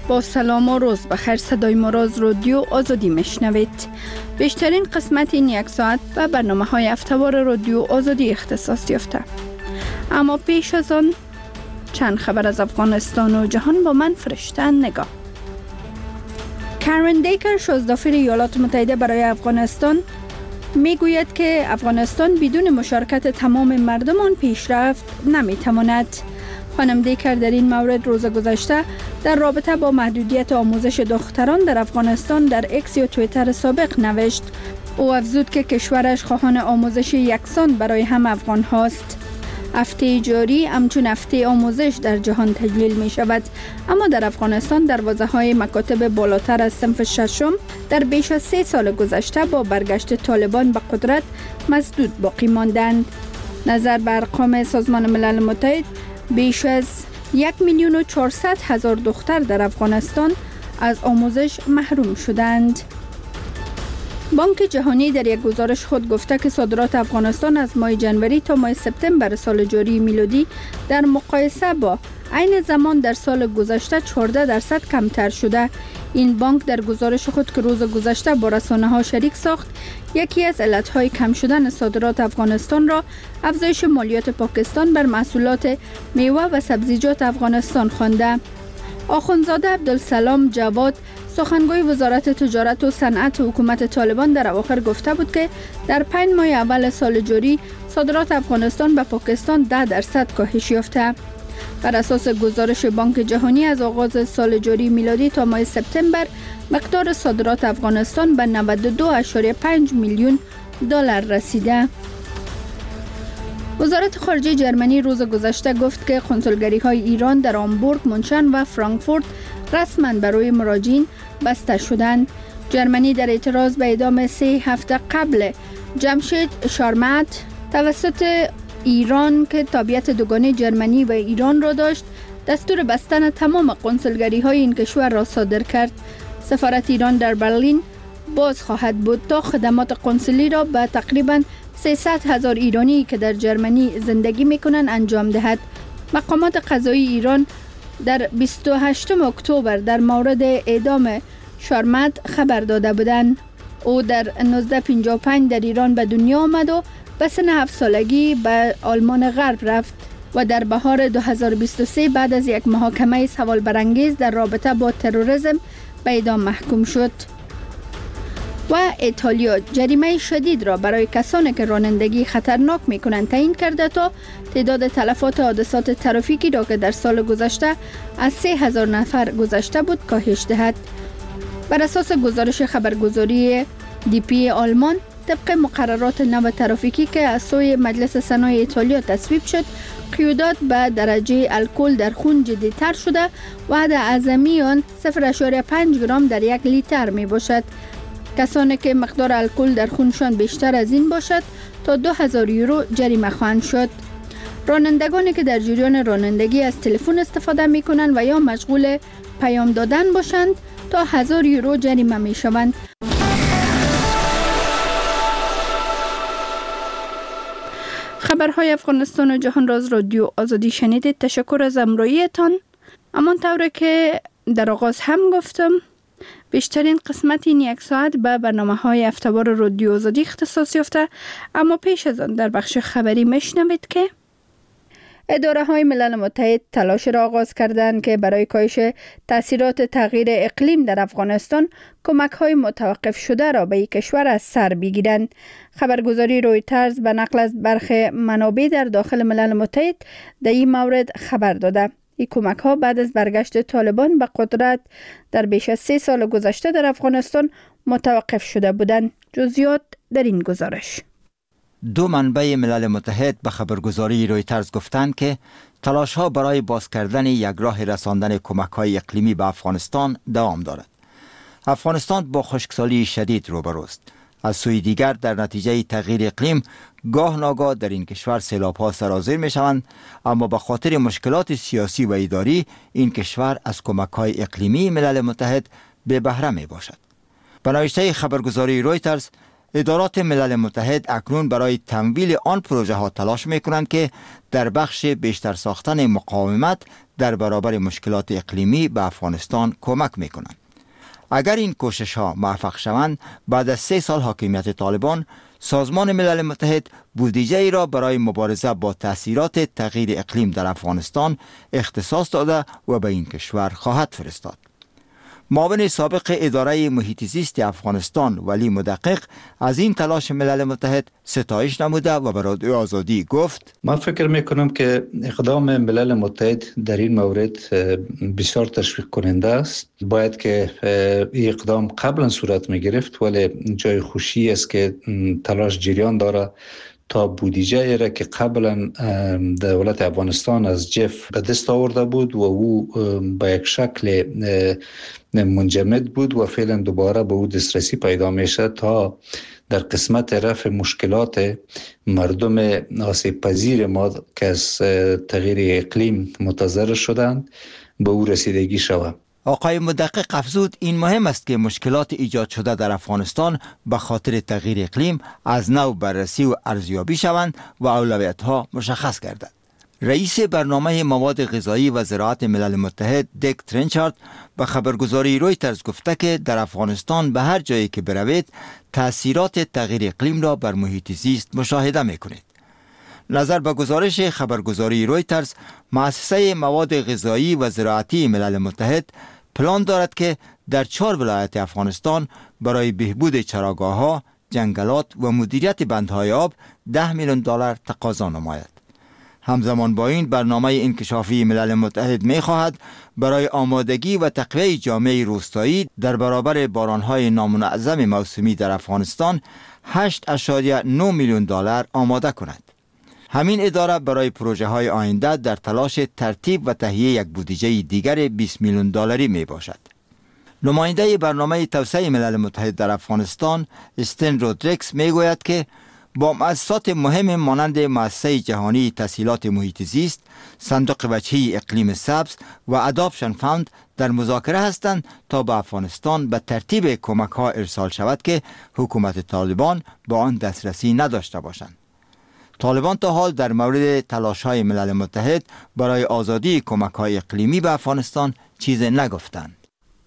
با سلام و روز بخیر، صدای ما را از رادیو آزادی میشنوید. بیشترین قسمت این یک ساعت به برنامه های هفته‌وار رادیو آزادی اختصاص یافته. اما پیش از آن چند خبر از افغانستان و جهان با من فرشته نگاه. کارن دیکر، شازدافیر ایالات متحده برای افغانستان، میگوید که افغانستان بدون مشارکت تمام مردم آن پیشرفت نمیتواند. خانم دیکر در این مورد روز گذشته در رابطه با محدودیت آموزش دختران در افغانستان در اکس یا توییتر سابق نوشت. او افزود که کشورش خواهان آموزش یکسان برای هم افغان هاست. هفته جاری همچون هفته آموزش در جهان تجلیل می شود، اما در افغانستان دروازه‌های مکاتب بالاتر از صنف ششم در بیش از 3 سال گذشته با برگشت طالبان به قدرت مسدود باقی ماندند. نظر به ارقام سازمان ملل متحد، بیش از 1,400,000 دختر در افغانستان از آموزش محروم شدند. بانک جهانی در یک گزارش خود گفته که صادرات افغانستان از ماه جنوری تا ماه سپتامبر سال جاری میلادی در مقایسه با عین زمان در سال گذشته 14% کمتر شده. این بانک در گزارش خود که روز گذشته با رسانه‌ها شریک ساخت، یکی از علتهای کم شدن صادرات افغانستان را افزایش مالیات پاکستان بر محصولات میوه و سبزیجات افغانستان خوانده. آخوندزاده عبدالسلام جواد، سخنگوی وزارت تجارت و صنعت حکومت طالبان، در اواخر گفته بود که در 5 ماه اول سال جاری صادرات افغانستان به پاکستان 10% کاهش یافته. بر اساس گزارش بانک جهانی از آغاز سال جاری میلادی تا ماه سپتامبر مقدار صادرات افغانستان به 92.5 میلیون دلار رسیده. وزارت خارجه جرمنی روز گذشته گفت که کنسولگری‌های ایران در هامبورگ، مونشن و فرانکفورت رسما برای مراجعین بسته شدند. جرمنی در اعتراض به اعدام 3 هفته قبل جمشید شارمت توسط ایران که تابعیت دوگانه جرمنی و ایران را داشت، دستور بستن تمام کنسولگری‌های این کشور را صادر کرد. سفارت ایران در برلین باز خواهد بود تا خدمات قنسولی را به تقریباً 300,000 ایرانی که در جرمنی زندگی می‌کنند انجام دهد. مقامات قضایی ایران در 28 اکتبر در مورد اعدام شارمت خبر داده بودند. او در 1955 در ایران به دنیا آمد و به سن 7 سالگی به آلمان غرب رفت و در بهار 2023 بعد از یک محاکمه سوال برانگیز در رابطه با تروریسم به اعدام محکوم شد. و ایتالیا جریمه شدید را برای کسانی که رانندگی خطرناک می‌کنند تعیین کرده تا تعداد تلفات حادثات ترافیکی را که در سال گذشته از 3,000 نفر گذشته بود کاهش دهد. بر اساس گزارش خبرگزاری دیپی آلمان، طبق مقررات نو ترافیکی که از سوی مجلس سنای ایتالیا تصویب شد، قیودات به درجه الکل در خون جدی‌تر شده و حد اعظمی آن 0.5 گرم در 1 لیتر می باشد. کسانی که مقدار الکل در خونشان بیشتر از این باشد تا 2,000 یورو جریمه خواهند شد. رانندگانی که در جریان رانندگی از تلفن استفاده می کنند و یا مشغول پیام دادن باشند تا 1,000 یورو جریمه می شوند. خبرهای افغانستان و جهان را از رادیو آزادی شنیدید. تشکر از همراهیتان. همانطور که در آغاز هم گفتم، بیشترین قسمت این یک ساعت به برنامه‌های هفته‌وار رادیو آزادی اختصاص یافته، اما پیش از آن در بخش خبری میشنوید که اداره‌های ملل متحد تلاش را آغاز کردند که برای کاهش تاثیرات تغییر اقلیم در افغانستان کمک‌های متوقف شده را به این کشور از سر بگیرند. خبرگزاری رویترز به نقل از برخی منابع در داخل ملل متحد در این مورد خبر داده. این کمک‌ها بعد از برگشت طالبان به قدرت در بیش از 3 سال گذشته در افغانستان متوقف شده بودند. جزئیات در این گزارش. 2 منبع ملل متحد به خبرگزاری رویترز گفتند که تلاش‌ها برای باز کردن یک راه رساندن کمک‌های اقلیمی به افغانستان دوام دارد. افغانستان با خشکسالی شدید روبروست. از سوی دیگر در نتیجه تغییر اقلیم گاه ناگاه در این کشور سیلاب‌ها سرازیر می‌شوند، اما به خاطر مشکلات سیاسی و اداری این کشور از کمک‌های اقلیمی ملل متحد به بهره می‌باشد. به نوشته خبرگزاری رویترز، ادارات ملل متحد اکنون برای تمویل آن پروژه ها تلاش می کنند که در بخش بیشتر ساختن مقاومت در برابر مشکلات اقلیمی به افغانستان کمک می کنند. اگر این کوشش ها موفق شوند، بعد از 3 سال حاکمیت طالبان، سازمان ملل متحد بودجه ای را برای مبارزه با تأثیرات تغییر اقلیم در افغانستان اختصاص داده و به این کشور خواهد فرستاد. معاون سابق اداره محیط زیست افغانستان ولی مدقق از این تلاش ملل متحد ستایش نموده و به رادیو آزادی گفت: من فکر میکنم که اقدام ملل متحد در این مورد بسیار تشویق کننده است. باید که این اقدام قبلا صورت میگرفت، ولی جای خوشی است که تلاش جریان داره تا بودجه را که قبلا دولت افغانستان از جف به دست آورده بود و او به یک شکل منجمد بود و فعلا دوباره به او دسترسی پیدا میشه تا در قسمت رفع مشکلات مردم آسیب پذیر ما که از تغییر اقلیم متضرر شدند به او رسیدگی شود. آقای مدقق افزود این مهم است که مشکلات ایجاد شده در افغانستان به خاطر تغییر اقلیم از نو بررسی و ارزیابی شوند و اولویت‌ها مشخص گردد. رئیس برنامه مواد غذایی و زراعت ملل متحد دیک ترنچارد به خبرگزاری رویترز گفته که در افغانستان به هر جایی که بروید تأثیرات تغییر اقلیم را بر محیط زیست مشاهده می‌کنید. نظر به گزارش خبرگزاری رویترز، مؤسسه مواد غذایی و زراعتی ملل متحد پلان دارد که در 4 ولایت افغانستان برای بهبود چراگاه‌ها، جنگلات و مدیریت بندهای آب $10 میلیون تقاضا نماید. همزمان با این برنامه انکشافی ملل متحد می خواهد برای آمادگی و تقویت جامعه روستایی در برابر بارانهای نامنظم موسمی در افغانستان $8.9 میلیون آماده کند. همین اداره برای پروژه های آینده در تلاش ترتیب و تهیه یک بودجه دیگر $20 میلیون می باشد. نماینده برنامه توسعه ملل متحد در افغانستان استن رودریکس می گوید که با مؤسسات مهم مانند مؤسسه جهانی تسهیلات محیط زیست، صندوق وجهی اقلیم سبز و اداپشن فاند در مذاکره هستند تا به افغانستان به ترتیب کمک ها ارسال شود که حکومت طالبان با آن دسترسی نداشته باشند. طالبان تا حال در مورد تلاش‌های ملل متحد برای آزادی کمک‌های اقلیمی به افغانستان چیزی نگفتند.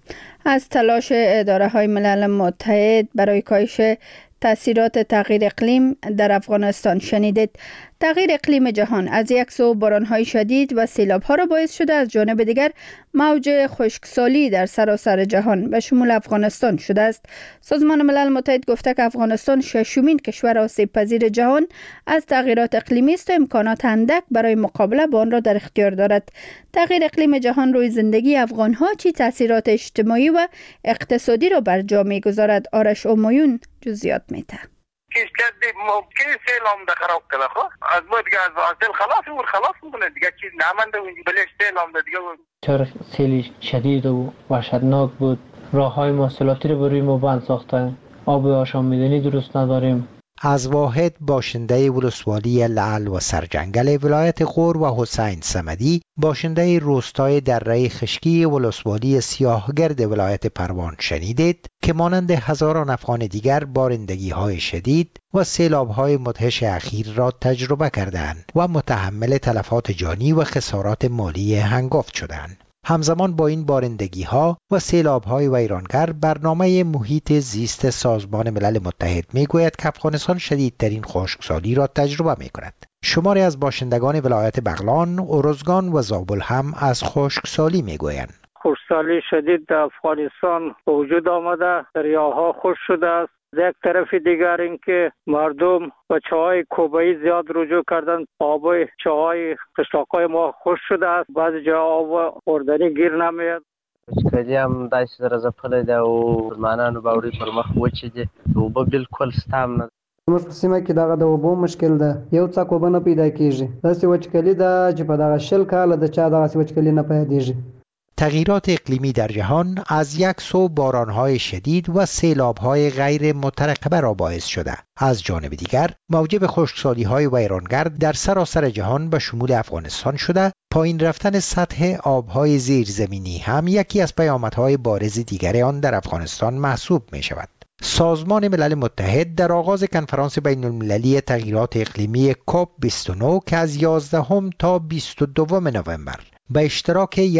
از تلاش اداره‌های ملل متحد برای کاهش تأثیرات تغییر اقلیم در افغانستان شنیدید. تغییر اقلیم جهان از یک سو باران‌های شدید و سیلاب‌ها را باعث شده، از جانب دیگر موج خشکسالی در سراسر جهان به شمول افغانستان شده است. سازمان ملل متحد گفته که افغانستان 6مین کشور آسیب پذیر جهان از تغییرات اقلیمی است و امکانات اندک برای مقابله با آن را در اختیار دارد. تغییر اقلیم جهان روی زندگی افغان‌ها چه تأثیرات اجتماعی و اقتصادی را بر جا می‌گذارد؟ آرش اومایون جزئیات می‌ده. کشتی ممکن سیلام ده خراب کنه. خب از ما دیگه از سیل خلاص میکنه دیگه، چیز نمانده اونجا بلش سیلام ده دیگه. چرا سیلی شدید و وحشتناک بود، راههای مواصلاتی رو بروی ما بند ساخته، آب آشامیدنی درست نداریم. از واحد باشنده ولسوالی لعل و سرجنگل ولایت غور و حسین صمدی باشنده روستای دره خشکی ولسوالی سیاهگرد ولایت پروان شنیدید که مانند هزاران افغان دیگر بارندگی‌های شدید و سیلاب‌های مدهش اخیر را تجربه کردند و متحمل تلفات جانی و خسارات مالی هنگفت شدند. همزمان با این بارندگی‌ها و سیلاب‌های ویرانگر، برنامه محیط زیست سازمان ملل متحد می‌گوید که افغانستان شدیدترین خشکسالی را تجربه می‌کند. شماری از باشندگان ولایت بغلان، ارزگان و زابل هم از خشکسالی می‌گویند. خشکسالی شدید در افغانستان وجود آمده، دریاها خشک شده است. یک طرف دیگر اینکه مردم و چاهای کوبه‌ای زیاد رجوع کردن، آب چاهای قشلاق‌های ما خشک شده است، بعضی جا آب خوردنی گیر نمیاد. وچکالي هم داسې درزه پلی ده او مسلمانانو باوري پر مخ وچې دي، اوبه بالکل سته هم نه. زموږ په سیمه کې دغه د اوبو مشکل ده، یو څاک اوبه نه پیدا کېږي. داسې وچکالي ده چې په دغه 40 کاله د چا دغسې وچکالي نه پیدېږي. تغییرات اقلیمی در جهان از یک سو بارانهای شدید و سیلابهای غیر مترقبه را باعث شده. از جانب دیگر موجب خشکسالی‌های ویرانگر در سراسر جهان به شمول افغانستان شده. پایین رفتن سطح آبهای زیرزمینی هم یکی از پیامدهای بارز دیگر آن در افغانستان محسوب می شود. سازمان ملل متحد در آغاز کنفرانس بین المللی تغییرات اقلیمی کوپ 29 که از 11 تا 22 نوامبر به اشتراک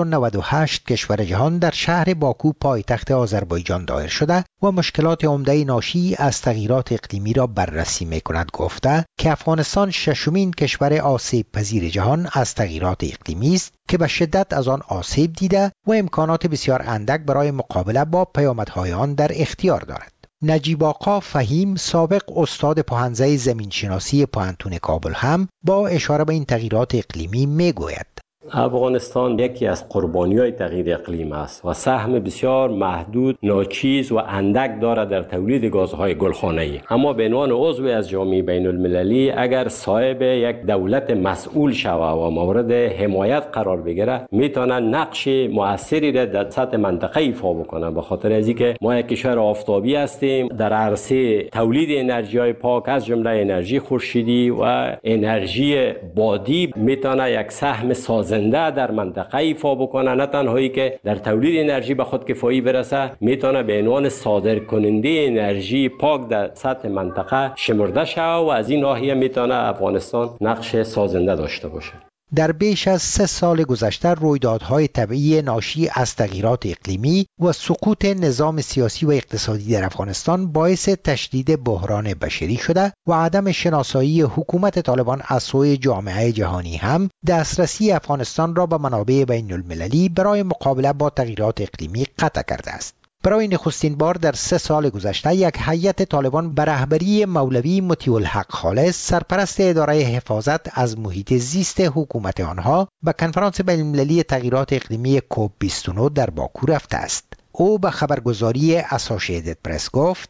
198 کشور جهان در شهر باکو پایتخت آذربایجان دایر شده و مشکلات عمده ناشی از تغییرات اقلیمی را بررسی می‌کند گفته که افغانستان ششمین کشور آسیب پذیر جهان از تغییرات اقلیمی است که به شدت از آن آسیب دیده و امکانات بسیار اندک برای مقابله با پیامدهای آن در اختیار دارد. نجیب آقا فهیم، سابق استاد پوهنځی زمینشناسی پوهنتون کابل هم با اشاره به این تغییرات اقلیمی میگوید: افغانستان یکی از قربانی‌های تغییر اقلیم است و سهم بسیار محدود، ناچیز و اندک دارد در تولید گازهای گلخانه‌ای. اما به عنوان عضو از جامعه بین المللی اگر صاحب یک دولت مسئول شود و مورد حمایت قرار بگیرد، میتواند نقش مؤثری را در سطح منطقه ایفا بکنه، به خاطر از اینکه ما یک کشور آفتابی هستیم. در عرصه تولید انرژی‌های پاک از جمله انرژی خورشیدی و انرژی بادی میتونه یک سهم سازنده در منطقه ایفا بکنه، نه تنهایی که در تولید انرژی به خود کفایی برسه، میتونه به عنوان صادر کننده انرژی پاک در سطح منطقه شمرده شود و از این ناحیه میتونه افغانستان نقش سازنده داشته باشه. در بیش از 3 سال گذشته رویدادهای طبیعی ناشی از تغییرات اقلیمی و سقوط نظام سیاسی و اقتصادی در افغانستان باعث تشدید بحران بشری شده و عدم شناسایی حکومت طالبان از سوی جامعه جهانی هم دسترسی افغانستان را به منابع بین المللی برای مقابله با تغییرات اقلیمی قطع کرده است. برای نخستین بار در 3 سال گذشته یک هیئت طالبان به رهبری مولوی مطیع الحق خالص، سرپرست اداره حفاظت از محیط زیست حکومت آنها، به کنفرانس بین المللی تغییرات اقلیمی کوپ 29 در باکو رفته است. او به خبرگزاری اسوسییتد پرس گفت: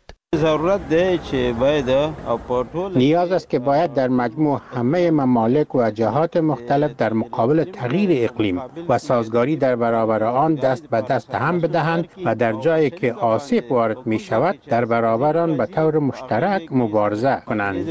نیاز است که باید در مجموع همه ممالک و جهات مختلف در مقابل تغییر اقلیم و سازگاری در برابر آن دست به دست هم بدهند و در جایی که آسیب وارد می شود در برابر آن به طور مشترک مبارزه کنند.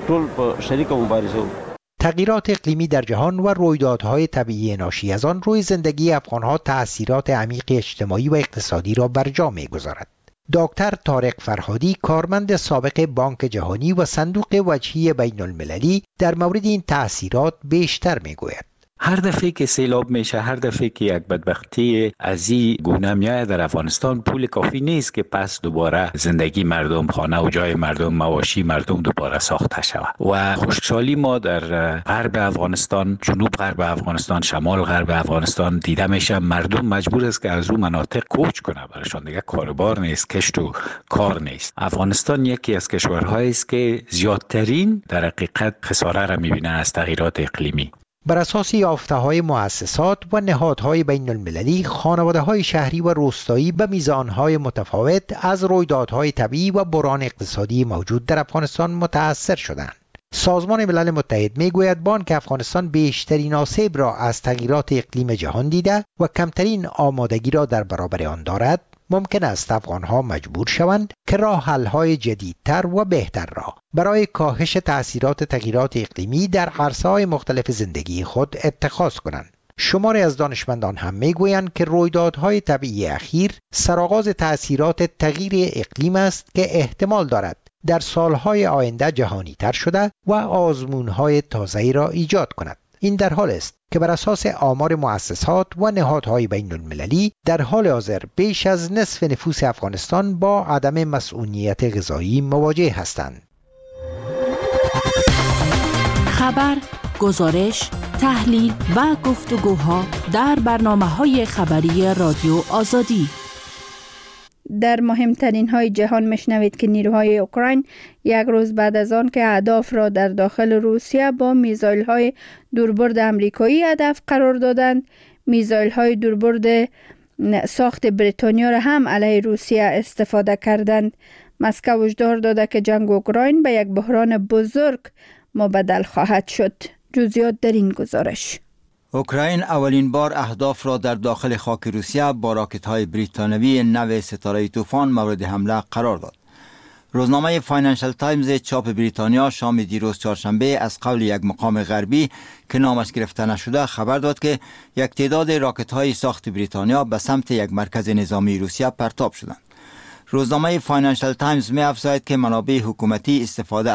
تغییرات اقلیمی در جهان و رویدادهای طبیعی ناشی از آن روی زندگی افغانها تأثیرات عمیق اجتماعی و اقتصادی را بر جا می‌گذارد. دکتر طارق فرهادی، کارمند سابق بانک جهانی و صندوق وجهی بین المللی، در مورد این تأثیرات بیشتر میگوید: هر دفعه که سیلاب میشه، هر دفعه که یک بدبختی از این گونه میاد در افغانستان، پول کافی نیست که پس دوباره زندگی مردم، خانه و جای مردم، مواشی مردم دوباره ساخته شود. و خوشحالی ما در غرب افغانستان، جنوب غرب افغانستان، شمال غرب افغانستان دیده میشه مردم مجبور است که از اون مناطق کوچ کنه، برایشان دیگه کاربار نیست، کشت و کار نیست. افغانستان یکی از کشورهایی است که زیادترین در حقیقت خساره را میبینه از تغییرات اقلیمی. بر اساس یافته‌های مؤسسات و نهادهای بین المللی، خانواده‌های شهری و روستایی به میزانهای متفاوت از رویدادهای طبیعی و بحران اقتصادی موجود در افغانستان متأثر شدند. سازمان ملل متحد میگوید بانک افغانستان بیشترین آسیب را از تغییرات اقلیم جهان دیده و کمترین آمادگی را در برابر آن دارد. ممکن است افغانها مجبور شوند که راه حل‌های جدیدتر و بهتر را برای کاهش تأثیرات تغییرات اقلیمی در عرصه‌های مختلف زندگی خود اتخاذ کنند. شماری از دانشمندان هم میگویند که رویدادهای طبیعی اخیر سرآغاز تأثیرات تغییر اقلیم است که احتمال دارد در سالهای آینده جهانی تر شده و آزمونهای تازه‌ای را ایجاد کند. این در حال است که بر اساس آمار مؤسسات و نهادهای بین المللی در حال حاضر بیش از نصف نفوس افغانستان با عدم مسئولیت غذایی مواجه هستند. خبر، گزارش، تحلیل و گفتگوها در برنامه‌های خبری رادیو آزادی. در مهمترین های جهان میشنوید که نیروهای اوکراین یک روز بعد از آن که اهداف را در داخل روسیه با میزایل های دوربرد امریکایی هدف قرار دادند، میزایل های دوربرد ساخت بریتانیا را هم علیه روسیه استفاده کردند. مسکو هشدار داده که جنگ اوکراین به یک بحران بزرگ مبدل خواهد شد. جزئیات در این گزارش. اوکراین اولین بار اهداف را در داخل خاک روسیه با راکت‌های بریتانیایی نو ستاره طوفان مورد حمله قرار داد. روزنامه فاینانشل تایمز چاپ بریتانیا شام دیروز چهارشنبه از قول یک مقام غربی که نامش گرفته نشده خبر داد که یک تعداد راکت‌های ساخت بریتانیا به سمت یک مرکز نظامی روسیه پرتاب شدند. روزنامه فاینانشل تایمز می افزاید که منابع حکومتی استفاده